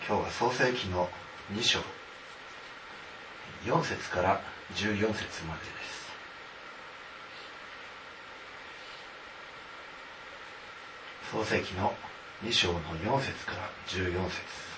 今日は創世記の2章4節から14節までです。創世記の2章の4節から14節。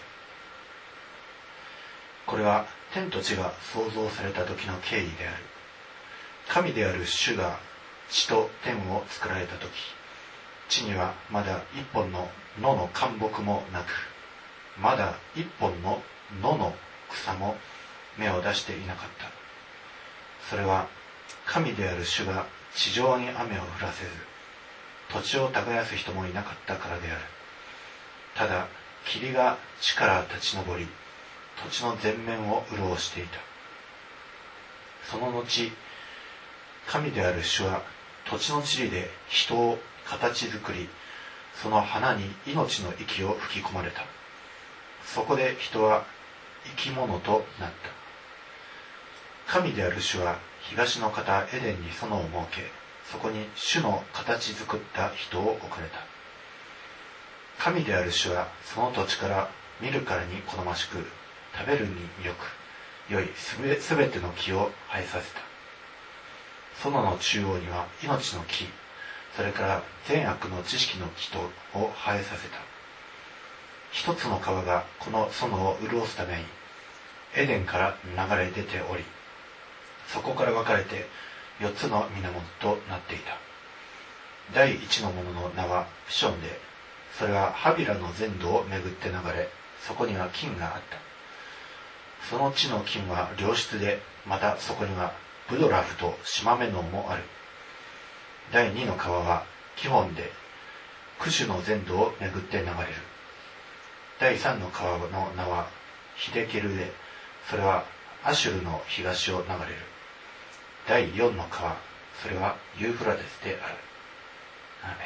これは天と地が創造された時の経緯である。神である主が地と天を作られた時、地にはまだ一本の野の灌木もなく、まだ一本の野の草も芽を出していなかった。それは神である主が地上に雨を降らせず、土地を耕す人もいなかったからである。ただ霧が地から立ち上り、土地の全面を潤していた。その後、神である主は土地の塵で人を形作り、その花に命の息を吹き込まれた。そこで人は生き物となった。神である主は東の方エデンに園を設け、そこに主の形作った人を置かれた。神である主はその土地から見るからに好ましく、食べるによく良いすべての木を生えさせた。園の中央には命の木、それから善悪の知識の木を生えさせた。一つの川がこの園を潤すためにエデンから流れ出ており、そこから分かれて4つの源となっていた。第一のものの名はプションで、それはハビラの全土を巡って流れ、そこには金があった。その地の金は良質で、またそこにはブドラフとシマメノウもある。第二の川はキホンで、クシュの全土を巡って流れる。第三の川の名はヒデケルで、それはアシュルの東を流れる。第四の川、それはユーフラテスである。アー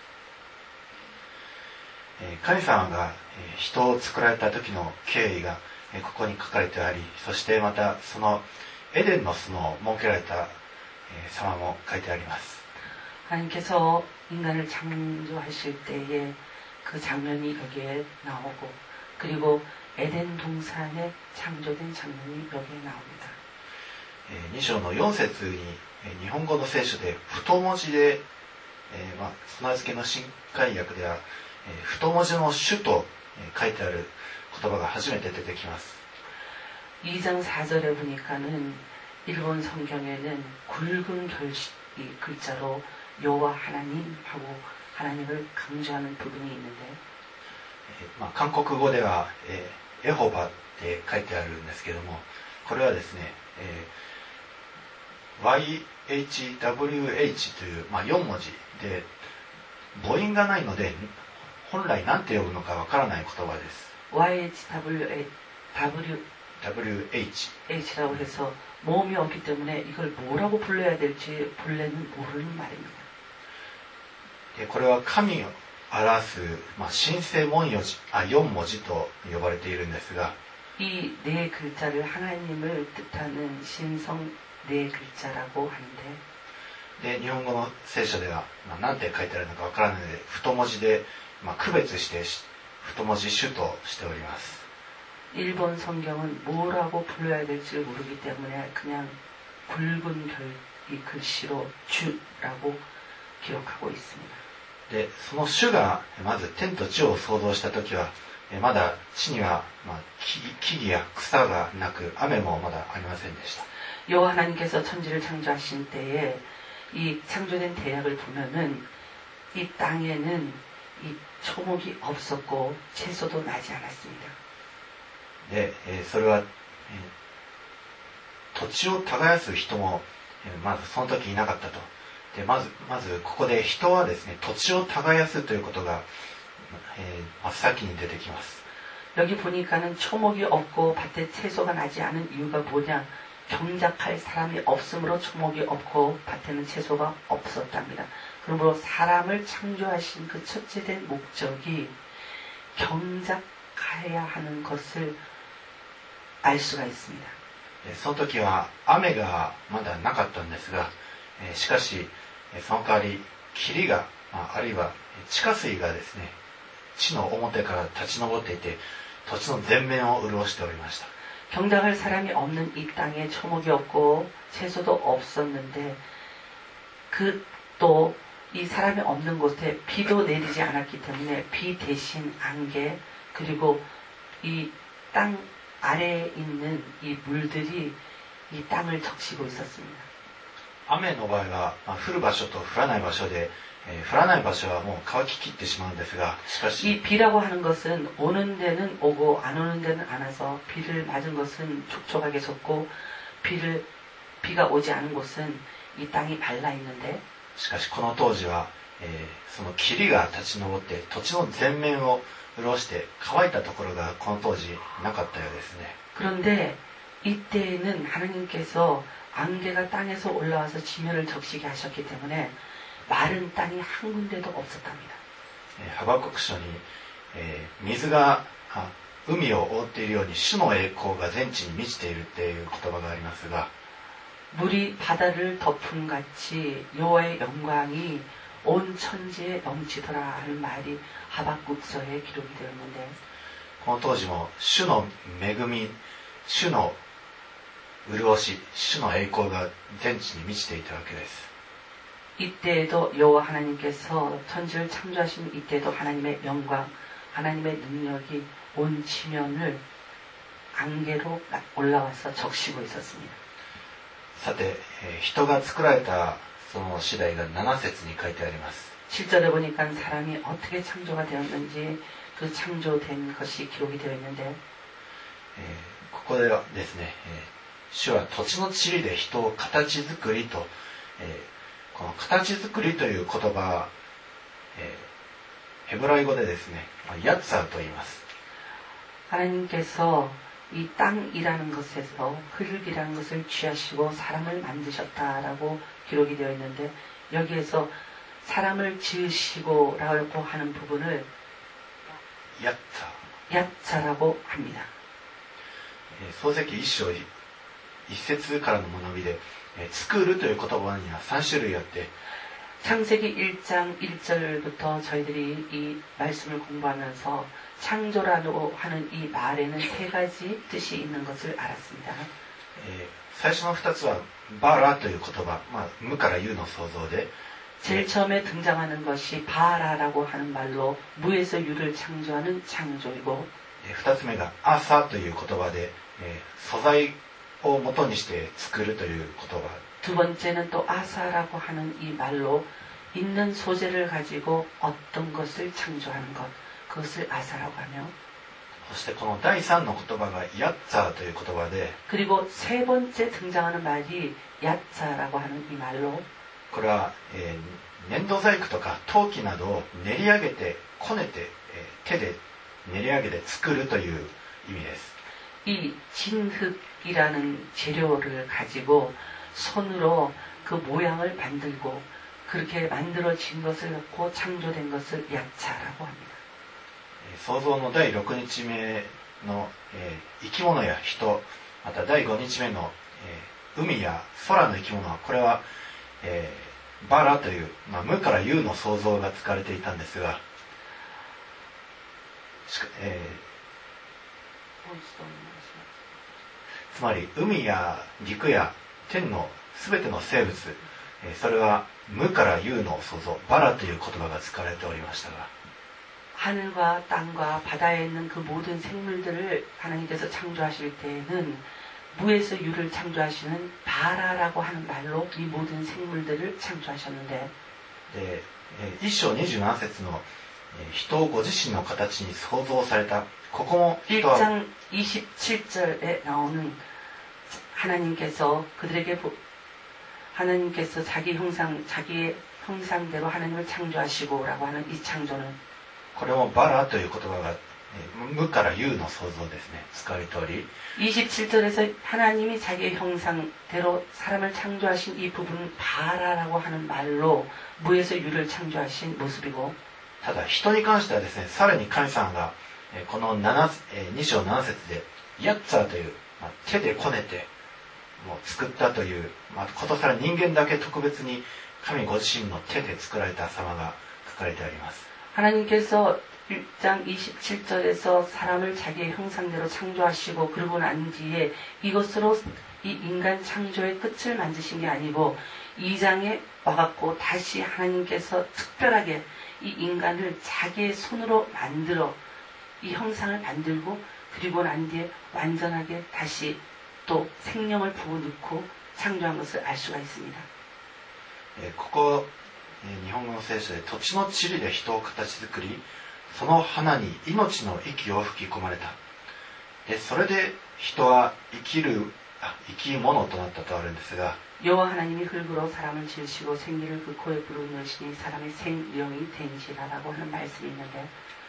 メン。神様が人を作られた時の経緯がここに書かれてあり、そしてまたそのエデンの園を設けられた様も書いてあります。 하나님께서 인간을 창조하실 때에 그 장면이 여기에 나오고, 그리고 에덴 동산에 창조된 장면이 여기에 나옵니다. 2章の4節に日本語の聖書で太文字で、備え付けの新海訳では太文字の主と書いてある言葉が初めて出てきます。 2장 4절에 보니까는 일본 성경에는 굵은 글자로 여호와 하나님하고 하나님을 강조하는 부분이 있는데, 韓国語ではエホバって書いてあるんですけども、これはですね、YHWH という、4文字で母音がないので本来何て呼ぶのかわからない言葉です。 YHWH라고 해서 모음이 없기 때문에 이걸 뭐라고 불러야 될지 본래는 모르는 말입니다. これは神を表す、神聖4文字と呼ばれているんですが、 이 네 글자를 하나님을 뜻하는 신성 네 글자라고 하는데, で日本語の聖書では何て書いてあるのかわからないので太文字で、区別して太文字主としております。 일본 성경은 뭐라고 불러야 될지 모르기 때문에 그냥 굵은 이 글씨로 주라고 기록하고 있습니다. でその主がまず天と地を創造した時はまだ地には木々や草がなく雨もまだありませんでした。 여호와 하나님께서 천지를 창조하신 때에 이 창조된 대약을 보면은 이 땅에는 이 초목이 없었고 채소도 나지 않았습니다. でそれは土地を耕す人もまずその時いなかったと。でまずここで人はですね、土地を耕すということが、真っ先に出てきます。 여기 보니까는 초목이 없고 밭에 채소가 나지 않은 이유가 뭐냐? 경작할 사람이 없으므로 초목이 없고 밭에는 채소가 없었답니다. 그러므로 사람을 창조하신 그 첫째된 목적이 경작해야 하는 것을 알 수가 있습니다. その時は雨がまだなかったんですが、しかしその代わり霧が、あるいは地下水がですね、地の表から立ち上っていて、 土地の全面を潤しておりました。 경작할 사람이 없는 이 땅에 초목이 없고 채소도 없었는데 또 이 사람이 없는 곳에 비도 내리지 않았기 때문에 비 대신 안개 그리고 이 땅 아래에 있는 이 물들이 이 땅을 적시고 있었습니다. 雨の場合は、降る場所と降らない場所で、降らない場所はもう乾ききってしまうんですが、しかし 이 비라고 하는 것은 오는 데는 오고 안 오는 데는 안 와서 비를 맞은 것은 촉촉하게 젖고 비가 오지 않은 곳은 이 땅이 발라 있는데 しかしこの当時は、その霧が立ち上って土地の全面を潤して乾いたところがこの当時なかったようですね。 그런데 이때에는 하나님께서 안개가 땅에서 올라와서 지면을 적시게 하셨기 때문에 마른 땅이 한 군데도 없었답니다. ハバクク書に、水が海を覆っているように主の栄光が全地に満ちているっていう言葉がありますが 물이 바다를 덮은 같이 여호와의 영광이 온 천지에 넘치더라 하는 말이 하박국서에 기록이 되었는데 この当時も主の恵み、主の潤し、主の栄光が全地に満ちていたわけです。 이때에도 여호와 하나님께서 천지를 창조하신 이때에도 하나님의 영광, 하나님의 능력이 온 지면을 안개로 올라와서 적시고 있었습니다. さて、人が作られたその次第が7節に書いてあります。 7절에 보니까 사람이 어떻게 창조가 되었는지 그 창조된 것이 기록이 되어 있는데 ここではですね、主は土地の塵で人を形作りと、この形作りという言葉は、ヘブライ語でですね、ヤッツァーと言います。 하나님께서 이 땅이라는 것에서 흙이라는 것을 취하시고 사람을 만드셨다라고 기록이 되어 있는데 여기에서 사람을 지으시고라고 하는 부분을 야차라고 합니다. 創世記1章1節からの学びで作るという言葉には3種類あって 창세기 1장 1절부터 저희들이 이 말씀을 공부하면서 창조라고 하는 이 말에는 세 가지 뜻이 있는 것을 알았습니다. 最初の2つはバラという言葉、無から有の創造で 제일 처음에 등장하는 것이 바라라고 하는 말로 무에서 유를 창조하는 창조이고 2つ目がアサという言葉で素材を元にして作るという言葉 두 번째는 또 아사라고 하는 이 말로 있는 소재를 가지고 어떤 것을 창조하는 것 그것을 아사라고 하며 そしてこの第3の言葉がヤッツァーという言葉で 그리고 세 번째 등장하는 말이 야짜라고 하는 이 말로 これは、粘土細工とか陶器などを練り上げてこねて、手で練り上げて作るという意味です。 이 진흙이라는 재료를 가지고 손으로 그 모양을 만들고 그렇게 만들어진 것을 갖고 창조된 것을 야차라고 합니다. 創造の第6日目の、生き物や人また第5日目の、海や空の生き物はこれは、バラという、無から有の創造が使われていたんですが、つまり海や陸や天のすべての生物、それは無から有の創造バラという言葉が使われておりましたが 하늘과 땅과 바다에 있는 그 모든 생물들을 하나님께서 창조하실 때에는 무에서 유를 창조하시는 바라라고 하는 말로 이 모든 생물들을 창조하셨는데 1章27節の人をご自身の形に創造されたここも 1장 27절에 나오는 하나님께서 자기의 형상대로 하나님을 창조하시고라고 하는 이 창조는 これもバラという言葉が無から有の創造ですね。使われており 27절에서 하나님이 자기의 형상대로 사람을 창조하신 이 부분은 바라라고 하는 말로 무에서 유를 창조하신 모습이고 ただ人に関してはですね、さらに神様がこの2章7節でヤッツァーという、手でこねてもう作ったという、ことさら人間だけ特別に神ご自身の手で作られた様が書かれてあります。 하나님께서 1장 27절에서 사람을 자기의 형상대로 창조하시고 그러고 난 뒤에 이것으로 이 인간 창조의 끝을 만드신 게 아니고 2장에 와갖고 다시 하나님께서 특별하게 이 인간을 자기의 손으로 만들어 이 형상을 만들고 그리고 난 뒤에 완전하게 다시 또 생명을 부어넣고 창조한 것을 알 수가 있습니다. ここ日本語の聖書で土地の塵で人を形作りその花に命の息を吹き込まれたそれで人は生き物となったとあるんですが 여호와 하나님이 흙으로 사람을 지으시고 생기를 그 코에 불어넣으시니 사람의 생명이 된지라라고 하는 말씀이 있는데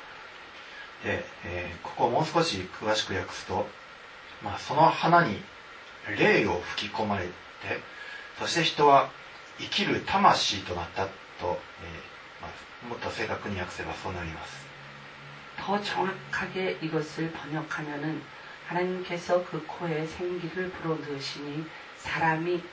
ここをもう少し詳しく訳すと、その花に霊を吹き込まれてそして人は生きる魂となったと、もっと正確に訳せばそうなります。 더 정확하게 이것을 번역하면은 하나님께서 그 코에 생기를 불어넣으시니 사람이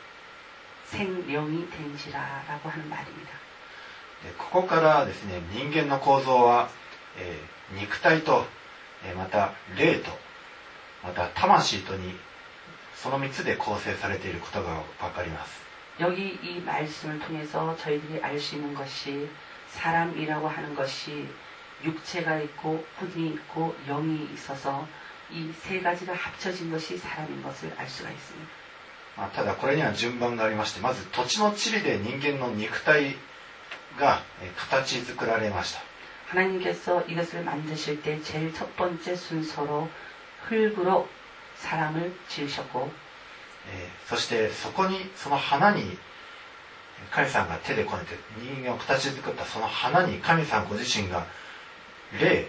생명이 된지라라고 하는 말입니다. ここからですね、人間の構造は、肉体と、また霊と、また魂とにその3つで構成されていることがわかります。 여기 이 말씀을 통해서 저희들이 알 수 있는 것이 사람이라고 하는 것이 육체가 있고 혼이 있고 영이 있어서 이 세 가지가 합쳐진 것이 사람인 것을 알 수가 있습니다. ただこれには順番がありましてまず土地の塵で人間の肉体が形作られました。 하나님께서 이것을 만드실 때 제일 첫 번째 순서로 흙으로 사람을 지으셨고 そしてそこにその花に神さんが手でこねて人間を形作ったその花に神さんご自身が霊、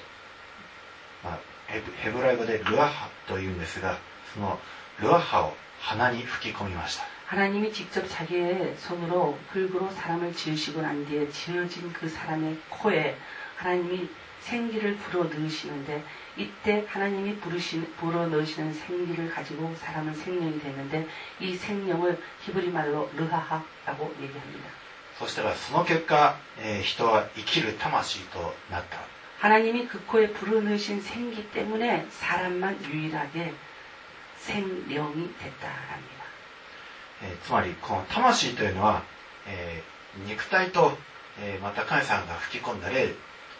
ヘブライ語でルアハというんですがそのルアハを花に吹き込みました。 하나님이 직접 자기의 손으로 흙으로 사람을 지으시고 난 뒤에 지어진 그 사람의 코에 하나님이 생기를 불어넣으시는데 이때 하나님이 불어넣으시는 생기를 가지고 사람은 생명이 됐는데 이 생명을 히브리 말로 르하하라고 얘기합니다. そしたらその結果、人は生きる魂となった。 하나님이 그 코에 불어넣으신 생기 때문에 사람만 유일하게 생명이 됐다랍니다. つまりこの魂というのは、肉体と、また神さんが吹き込んだ霊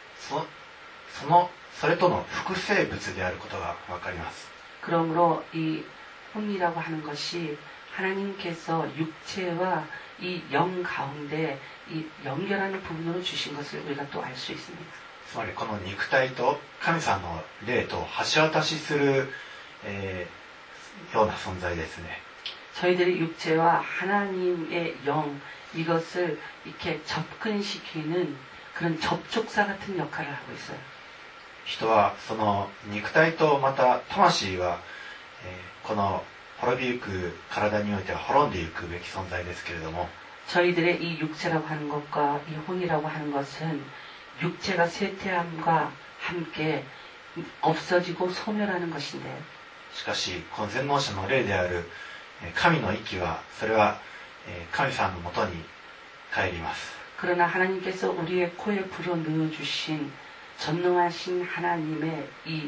それとの複生物であることがわかります。 그러므로 이 혼이라고 하는 것이 하나님께서 육체와 이 영 가운데 이 연결하는 부분으로 주신 것을 우리가 또 알 수 있습니다. つまりこの肉体と神さんの霊と橋渡しする、ような存在ですね。 저희들의 육체와 하나님의 영 이것을 이렇게 접근시키는 그런 접촉사 같은 역할을 하고 있어요. 人はその肉体とまた魂は、この滅びゆく体においては滅んでいくべき存在ですけれども 저희들의 이 육체라고 하는 것과 이 혼이라고 하는 것은 육체가 쇠퇴함과 함께 없어지고 소멸하는 것인데 しかしこの全能者の霊である神の息はそれは神様のもとに帰ります。 그러나 하나님께서 우리의 코에 불어넣어 주신 전능하신 하나님의 이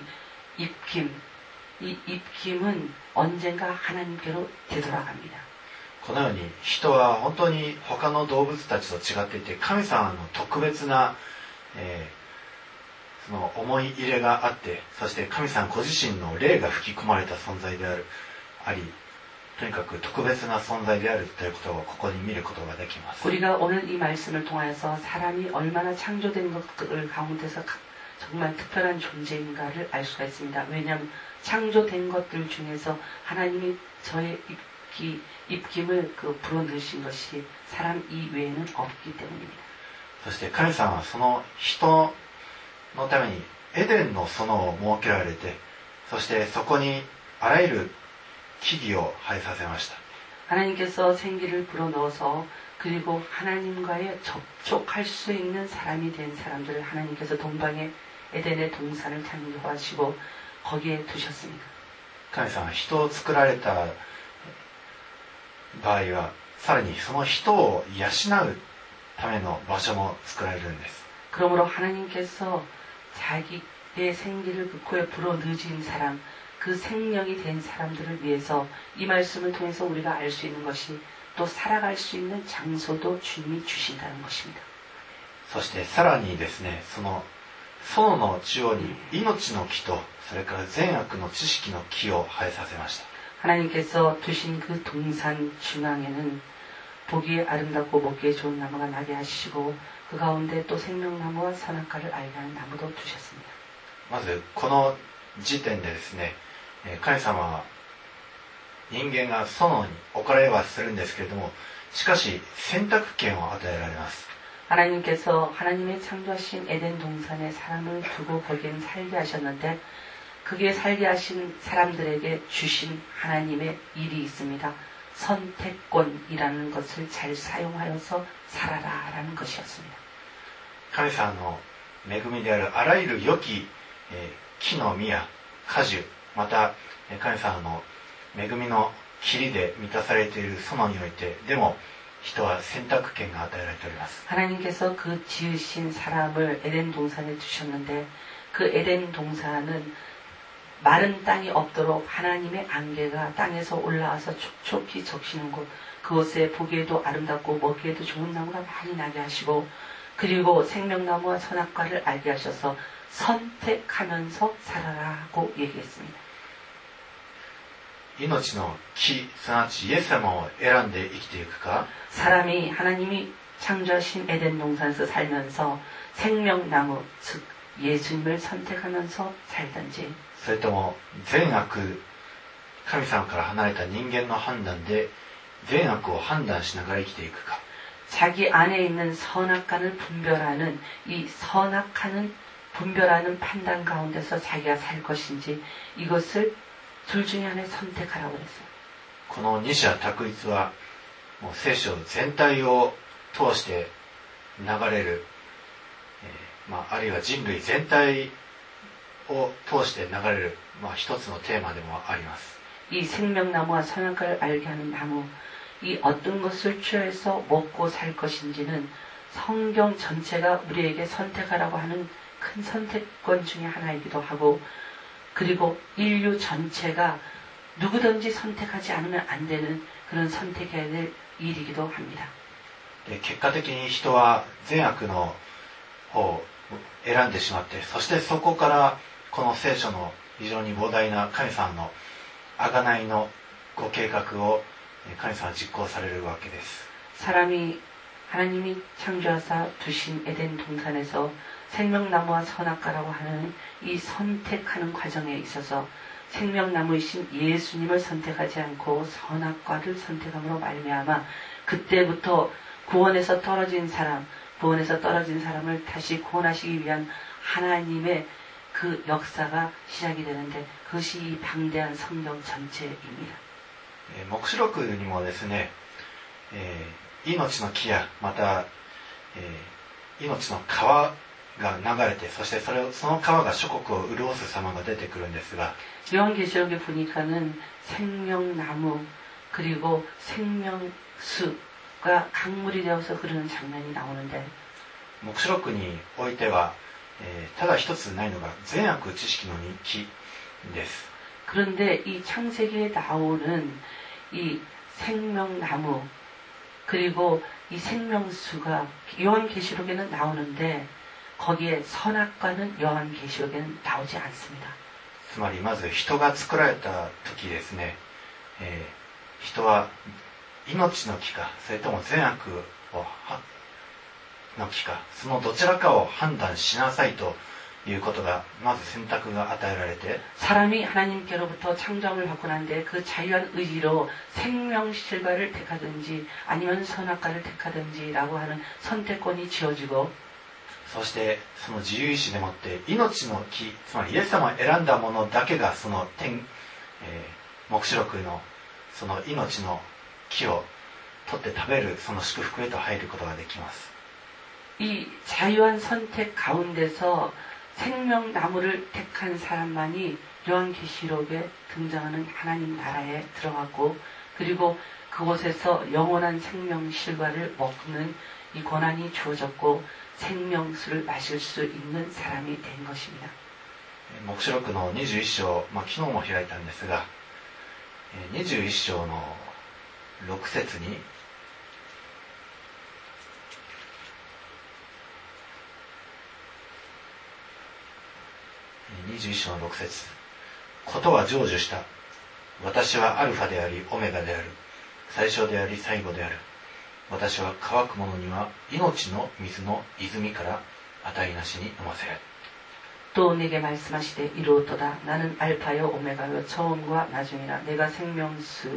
입김은 언젠가 하나님께로 되돌아갑니다. このように人は本当に他の動物たちと違っていて神様の特別な、その思い入れがあってそして神様ご自身の霊が吹き込まれた存在でありとにかく特別な存在であるということをここに見ることができます。 우리가 오늘 이 말씀을 통해서 사람이 얼마나 창조된 것들 가운데서 정말 특별한 존재인가를 알 수가 있습니다. 왜냐하면 창조된 것들 중에서 하나님이 저의 입김을 불어넣으신 것이 사람 이외에는 없기 때문입니다. そして神様はその人のためにエデンの園を設けられてそしてそこにあらゆる木々を生えさせました。 하나님께서 생기를 불어넣어서 그리고 하나님과의 접촉할 수 있는 사람이 된 사람들을 하나님께서 동방의 에덴의 동산을 창조하시고 거기에 두셨습니다. 神様は人を作られた場合はさらにその人を養うための場所も作られるんです。 그러므로 하나님께서 자기의 생기를 그 코에 불어넣어진 사람, 그 생명이 된 사람들을 위해서 이 말씀을 통해서 우리가 알 수 있는 것이 또 살아갈 수 있는 장소도 주님이 주신다는 것입니다. そしてさらにですね、その園の中央に命の木と、それから善悪の知識の木を生えさせました。 하나님께서 두신 그 동산 중앙에는 보기에 아름답고 먹기에 좋은 나무가 나게 하시고 그 가운데 또 생명나무와 선악과를 알게 하는 나무도 두셨습니다. まずこの時点でですね、神様は人間が園に置かれはするんですけれども、しかし選択権を与えられます。 하나님께서 하나님의 창조하신 에덴 동산에 사람을 두고 거기엔 살게 하셨는데 그게 살게 하신 사람들에게 주신 하나님의 일이 있습니다. 선택권이라는 것을 잘 사용하여서 살아라라는 것이었습니다. 神様の恵みであるあらゆる良き木の実や果樹、また神様の恵みの霧で満たされている園においてでも人は選択権が与えられております。 하나님께서 그 지으신 사람을 에덴 동산에 두셨는데 그 에덴 동산은 마른 땅이 없도록 하나님의 안개가 땅에서 올라와서 촉촉히 적시는 곳, 그곳에 보기에도 아름답고 먹기에도 좋은 나무가 많이 나게 하시고 그리고 생명나무와 선악과를 알게 하셔서 선택하면서 살아라고 얘기했습니다. 命の木、すなわちイエス様を選んで生きていくか、 사람이 하나님이 창조하신 에덴 동산에서 살면서 생명나무, 즉 예수님을 선택하면서 살든지 それとも善悪、神様から離れた人間の判断で善悪を判断しながら生きていくか、 자기 안에 있는 선악간을 분별하는 이 선악하는 분별하는 판단 가운데서 자기가 살 것인지 이것을 둘 중에 하나를 선택하라고 그랬어요. この二者択一はもう聖書全体を通して流れる、あるいは人類全体を通して流れる、一つのテーマでもあります。 이 생명나무와 선악과를 알게 하는 나무, 이 어떤 것을 취해서 먹고 살 것인지는 성경 전체가 우리에게 선택하라고 하는 큰 선택권 중에 하나이기도 하고 그리고 인류 전체가 누구든지 선택하지 않으면 안 되는 그런 선택해야 될 일이기도 합니다. 結果的に人は善悪の方を選んでしまって、そしてそこからこの聖書の非常に膨大な神様の贖いのご計画を神様は実行されるわけです。 사람이 하나님이 창조하사 두신 에덴 동산에서 생명나무와 선악과라고 하는 이 선택하는 과정에 있어서 생명나무이신 예수님을 선택하지 않고 선악과를 선택함으로 말미암아 그때부터 구원에서 떨어진 사람을 다시 구원하시기 위한 하나님의 그 역사가 시작이 되는데 그것이 이 방대한 성경 전체입니다. 黙示録にもですね、命の木やまた、命の川が流れて、そしてその川が諸国を潤す様が出てくるんですが、 요한계시록에 보니까는 생명나무 그리고 생명수가 강물이 되어서 흐르는 장면이 나오는데 黙示録においては、ただ一つないのが善悪知識の木です。 그런데 이 창세기에 나오는 이 생명나무 그리고 이 생명수가 요한계시록에는 나오는데 거기에 선악과는 요한계시록에는 나오지 않습니다. つまりまず人が作られた時ですね、人は命の木かそれとも善悪の木かそのどちらかを判断しなさいということがまず選択が与えられて 사람이 하나님께로부터 창조함을 받고 난 뒤에 그 자유한 의지로 생명실과를 택하든지 아니면 선악과를 택하든지라고 하는 선택권이 지어지고 そしてその自由意志でもって命の木つまりイエス様を選んだものだけがその黙示録のその命の木を取って食べるその祝福へと入ることができます。 이 자유한 선택 가운데서 생명나무를 택한 사람만이 요한계시록에 등장하는 하나님 나라에 들어갔고 그리고 그곳에서 영원한 생명실과를 먹는 이 권한이 주어졌고 생명수를 마실 수 있는 사람이 된 것입니다. 黙示録の21章、昨日も開いたんですが、21章の6節に、21章の6節、ことは成就した。私はアルファでありオメガである。最初であり最後である。私は乾く者には命の水の泉から値なしに飲ませる。 또 내게 말씀하시되 이루었도다. 나는 알파요 오메가요 처음과 나중이라. 내가 생명수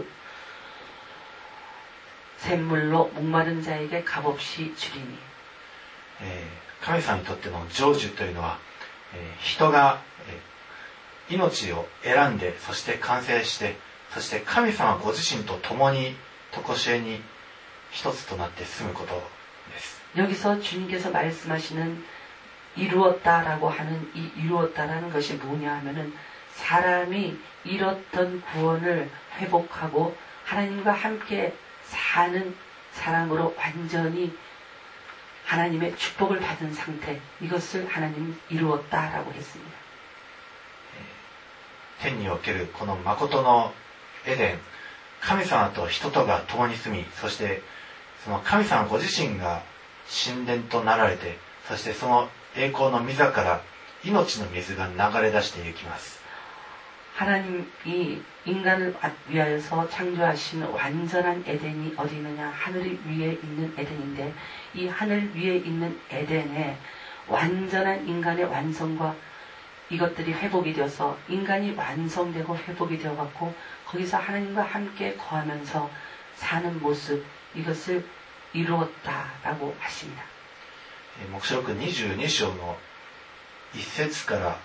샘물로 목마른 자에게 값없이 주리니. 神様にとっての成就というのは、人が命を選んで、そして完成して、そして神様ご自身と共に常しえに一つとなって住むことです。 여기서 주님께서 말씀하시는 이루었다라고 하는 이 이루었다라는 것이 뭐냐 하면은 사람이 잃었던 구원을 회복하고 하나님과 함께 사는 사람으로 완전히 하나님의 축복을 받은 상태, 이것을 하나님이 이루었다라고 했습니다. 天におけるこの誠のエデン、神様と人とが共に住み、そしてその神様ご自身が神殿となられて、そしてその栄光の御座から命の水が流れ出していきます。 하나님이 인간을 위하여서 창조하신 완전한 에덴이 어디 있느냐? 하늘 위에 있는 에덴인데, 이 하늘 위에 있는 에덴에 완전한 인간의 완성과 이것들이 회복이 되어서 인간이 완성되고 회복이 되어갖고 거기서 하나님과 함께 거하면서 사는 모습, 이것을 이루었다라고 하십니다. 黙示録22章の1節から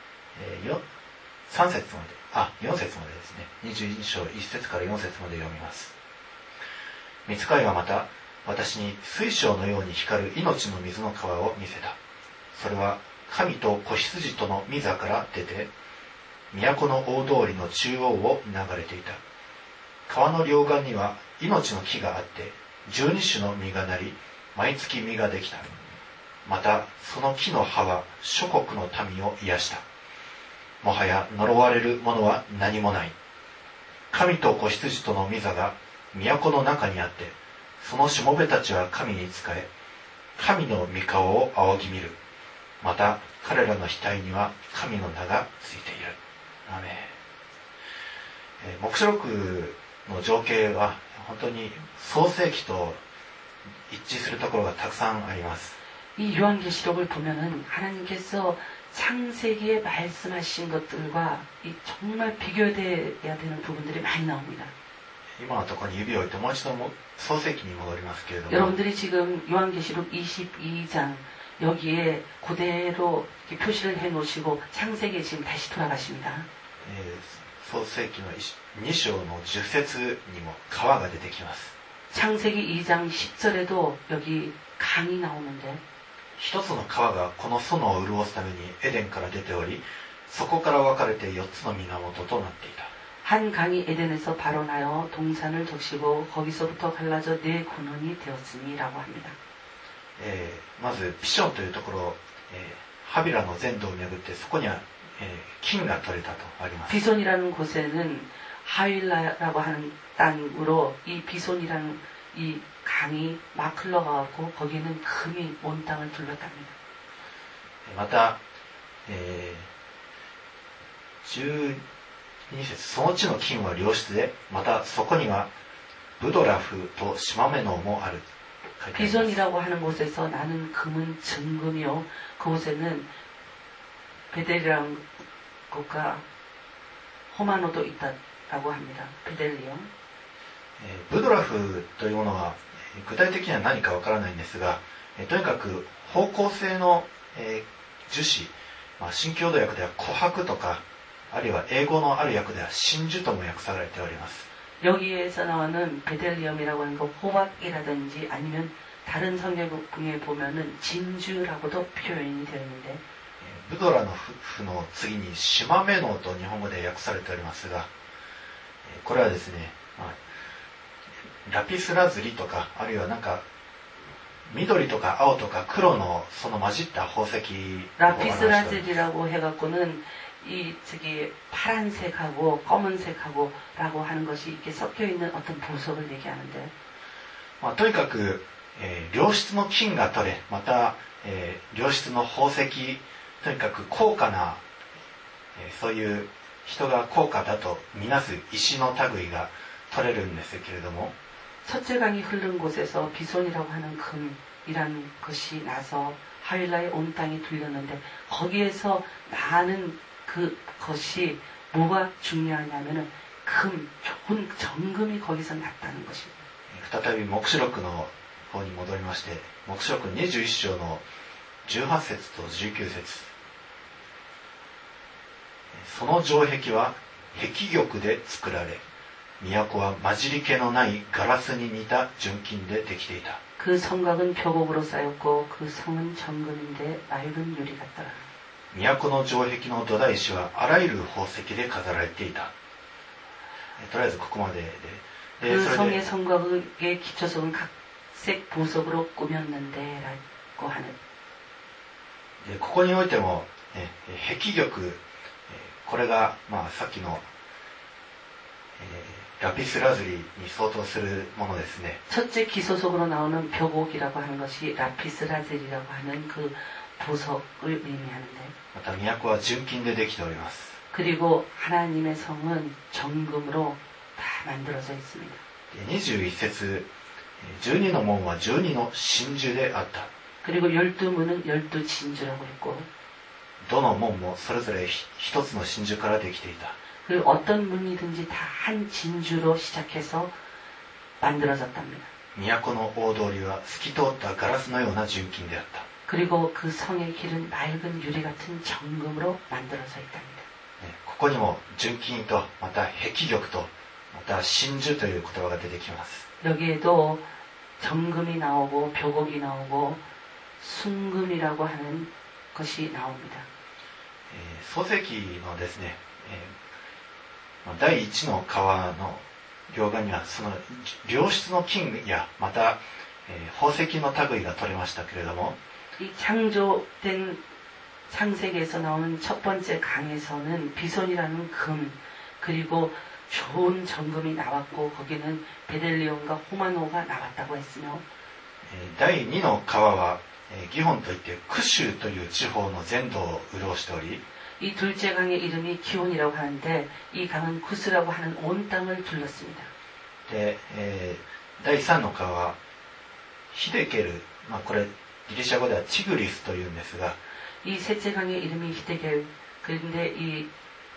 3節まで、4節までですね。22章1節から4節まで読みます。御使いはまた私に水晶のように光る命の水の川を見せた。それは神と子羊との御座から出て、都の大通りの中央を流れていた。川の両岸には命の木があって、12種の実がなり、毎月実ができた。またその木の葉は諸国の民を癒した。もはや呪われるものは何もない。神と子羊との御座が都の中にあって、そのしもべたちは神に仕え、神の御顔を仰ぎ見る。また彼らの額には神の名がついている。アーメン。黙示録の情景は本当に創世記と一致するところがたくさんあります。 이 요한계시록을 보면은 하나님께서 창세기에 말씀하신 것들과 이 정말 비교돼야 되는 부분들이 많이 나옵니다. 今のところに指を置いてもう一度創世記に戻りますけれども 여러분들이 지금 요한계시록 22장 여기에 그대로 표시를 해놓으시고 창세기에 지금 다시 돌아가십니다. 創世記の2章の10節にも川が出てきます。 창세기 2장 10절에도 여기 강이 나오는데 一つの川がこの園を潤すためにエデンから出ており、そこから分かれて4つの源となっていた。 한 강이 에덴에서 발원하여 동산을 적시고 거기서부터 갈라져 네 근원이 되었으니라고 합니다. まずピションというところ、ハビラの全土を巡ってそこには、金が取れたとあります。 비손이라는 곳에는 하윌라라고 하는 땅으로 이 비손이라는 이 강이 막 흘러가고 거기에는 금이 온 땅을 둘렀답니다. また、12節、その地の金は良質で、またそこにはブドラフとシマメノもある。 비손이라고 하는 곳에서 나는 금은 정금이요. 그곳에는 베델이라는 곳과 호마노도 있다라고 합니다. 베델리요. ブドラフというものは具体的には何かわからないんですが、とにかく方向性の、樹脂、新共同訳では琥珀とか、あるいは英語のある訳では真珠とも訳されております。 여기에서 나오는 베델리엄이라고 하는 거 호박이라든지 아니면 다른 성경에 보면은 진주라고도 표현이 되어 있는데 ブドラの符の次にシマメノと日本語で訳されておりますが、これはですね、ラピスラズリとか、あるいはなんか緑とか青とか黒のその混じった宝石 라피스라즈리라고 해갖고는 이 저기 파란색하고 검은색하고라고 하는 것이 이렇게 섞여 있는 어떤 보석을 얘기하는데, まあ、とにかく、良質の金が取れ、また、良質の宝石、とにかく高価な、そういう人が高価だとみなす石の類が取れるんですけれども、 첫째 강이 흐른 곳에서 비손이라고 하는 금이라는 것이 나서 하윌라의 온 땅이 들렸는데, 거기에서 나는 그것이 뭐가 중요하냐면은 좋은 정금이 거기서 났다는 것입니다. 再び黙示録の方に戻りまして、黙示録21章の18節と19節、その城壁は壁玉で作られ、都は混じり気のないガラスに似た純金でできていた。 그 성곽은 벽옥으로 쌓였고 그 성은 정금인데 맑은 유리 같더라. 都の城壁の土台石はあらゆる宝石で飾られていた。とりあえずここまでで、 그 성의 성곽의 기초석은 각색 보석으로 꾸몄는데 라고 하는. ここにおいても、壁玉、これが、まあ、さっきの、ラピスラズリに相当するものですね。 첫째 기소석으로 나오는 벽옥이라고 하는 것이 라피스라젤이라고 하는 그 보석을 의미하는데, また都は純金でできております。 그리고 하나님의 성은 정금으로 다 만들어져 있습니다. 21節、12の門は12の真珠であった。 그리고 12문은 12 진주라고 했고, どの門もそれぞれ一つの真珠からできていた。 그 어떤 문이든지 다 한 진주로 시작해서 만들어졌답니다. 都の大通りは透き通ったガラスのような純金であった。 그리고 그 성의 길은 맑은 유리 같은 정금으로 만들어져 있답니다. ここにも純金とまた壁玉とまた真珠という言葉が出てきます。 여기에도 정금이 나오고 벽옥이 나오고 순금이라고 하는 것이 나옵니다. 漱石のですね、第一の川の両側にはその良質の金やまた、宝石の類が取れましたけれども、 이 창조된 창세기에서 나오는 첫 번째 강에서는 비손이라는 금, 그리고 좋은 정금이 나왔고 거기는 베델리온과 호마노가 나왔다고 했으며, 第二の川はギホンといってクシュという地方の全土を潤しており、 이 둘째 강의 이름이 기온이라고 하는데 이 강은 구스라고 하는 온 땅을 둘렀습니다. で、第三の川はヒデケル、まあ、これギリシャ語ではチグリスというんですが、 이 셋째 강의 이름이 히데겔, 그런데 이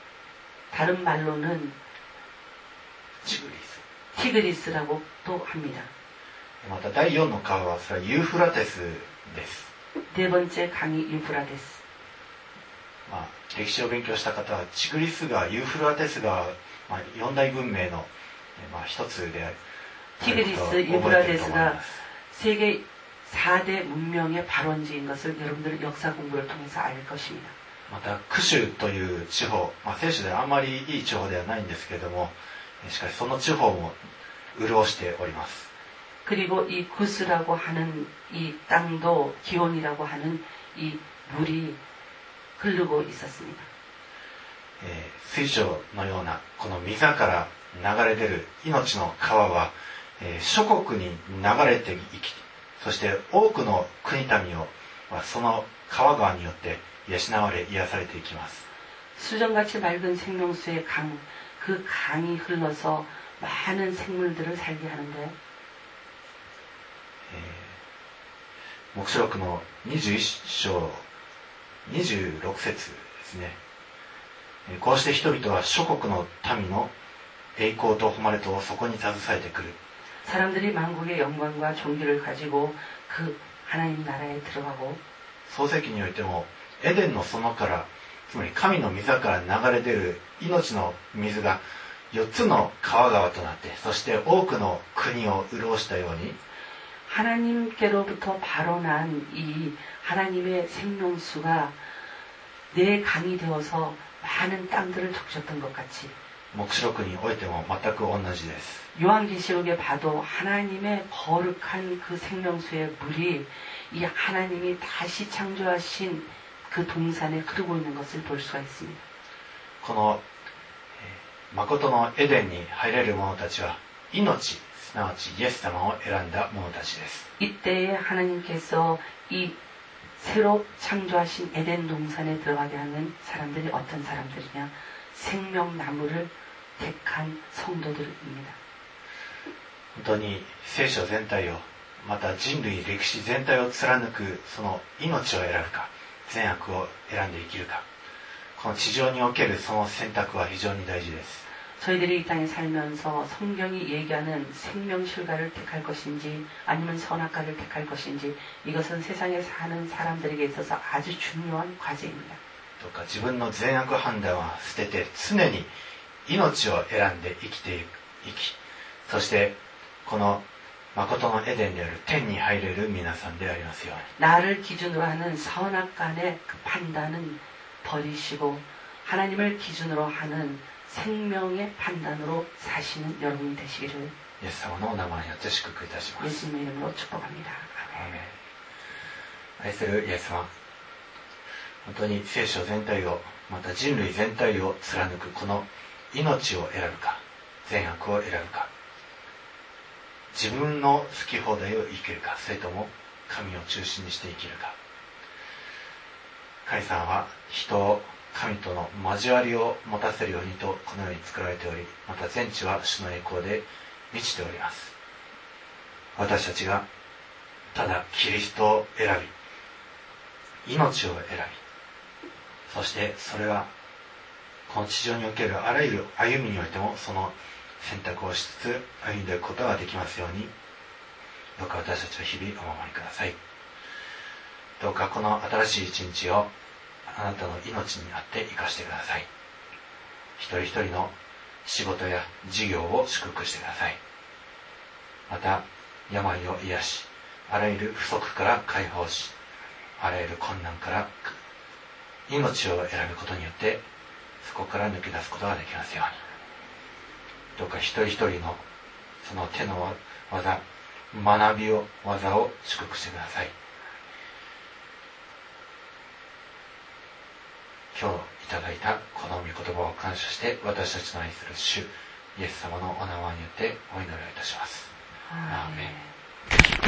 다른 말로는 チグリス。 티그리스라고 또 합니다. また第四の川はそれはユーフラテスです。 네 번째 강이 유프라데스. まあ、歴史を勉強した方はチグリス川、ユーフラテス川、まあ、四大文明の、まあ、一つである。 티그리스, 유프라데스가 세계 4대 문명의 발원지인 것을 여러분들 역사 공부를 통해서 알 것입니다. またクシュという地方、まあ、聖書ではあんまりいい地方ではないんですけれども、しかしその地方も潤しております。 그리고 이 구스라고 하는 이 땅도 기온이라고 하는 이 물이 흐르고 있었습니다. 水晶のようなこの溝から流れ出る命の川は、諸国に流れていき、そして多くの国民をその川々によって養われ癒されていきます。 수정같이 맑은 생명수의 강, 그 강이 흘러서 많은 생물들을 살게 하는데, 黙示録の21章26節ですね。こうして人々は諸国の民の栄光と誉れとをそこに携えてくる。 사람들이 만국의 영광과 존귀를 가지고 그 하나님 나라에 들어가고, 創世記においてもエデンの園から、つまり神の溝から流れ出る命の水が4つの川々となって、そして多くの国を潤したように、 하나님께로부터 발원한 이 하나님의 생명수가 내 강이 되어서 많은 땅들을 적셨던 것 같이, 黙示録においても全く同じです。 요한계시록에 봐도 하나님의 거룩한 그 생명수의 물이 이 하나님이 다시 창조하신 그 동산에 흐르고 있는 것을 볼 수가 있습니다. この誠のエデンに入れる者たちは命、すなわちイエス様を選んだ者たちです。 이때에 하나님께서 이 새로 창조하신 에덴 동산에 들어가게 하는 사람들이 어떤 사람들이냐? 생명나무를 택한 성도들입니다. 本当に聖書全体を、また人類歴史全体を貫くその命を選ぶか、善悪を選んで生きるか、この地上におけるその選択は非常に大事です。 저희들이 이 땅에 살면서 성경이 얘기하는 생명실과를 택할 것인지 아니면 선악과를 택할 것인지 이것은 세상에 사는 사람들에게 있어서 아주 중요한 과제입니다. どうか自分の善悪判断は捨てて常に命を選んで生きそしてこの誠のエデンである天に入れる皆さんでありますように。 나를 기준으로 하는 선악간의 그 판단은 버리시고 하나님을 기준으로 하는 생명의 판단으로 사시는 여러분이 되시기를 イエス様のお名前によって祝福いたします。 예수님의 이름으로 축복합니다. アーメン。愛するイエス様、本当に聖書全体を、また人類全体を貫くこの命を選ぶか、善悪を選ぶか、自分の好き放題を生きるか、それとも神を中心にして生きるか。神様は人を神との交わりを持たせるようにとこのように作られており、また全地は主の栄光で満ちております。私たちがただキリストを選び、命を選び、そしてそれはこの地上におけるあらゆる歩みにおいてもその選択をしつつ歩んでいくことができますように、どうか私たちを日々お守りください。どうかこの新しい一日をあなたの命にあって生かしてください。一人一人の仕事や事業を祝福してください。また病を癒し、あらゆる不足から解放し、あらゆる困難から命を選ぶことによってそこから抜け出すことができますように。どうか一人一人のその手の技、学びを技を祝福してください。今日いただいたこの御言葉を感謝して私たちの愛する主イエス様のお名前によってお祈りをいたします。アーメン。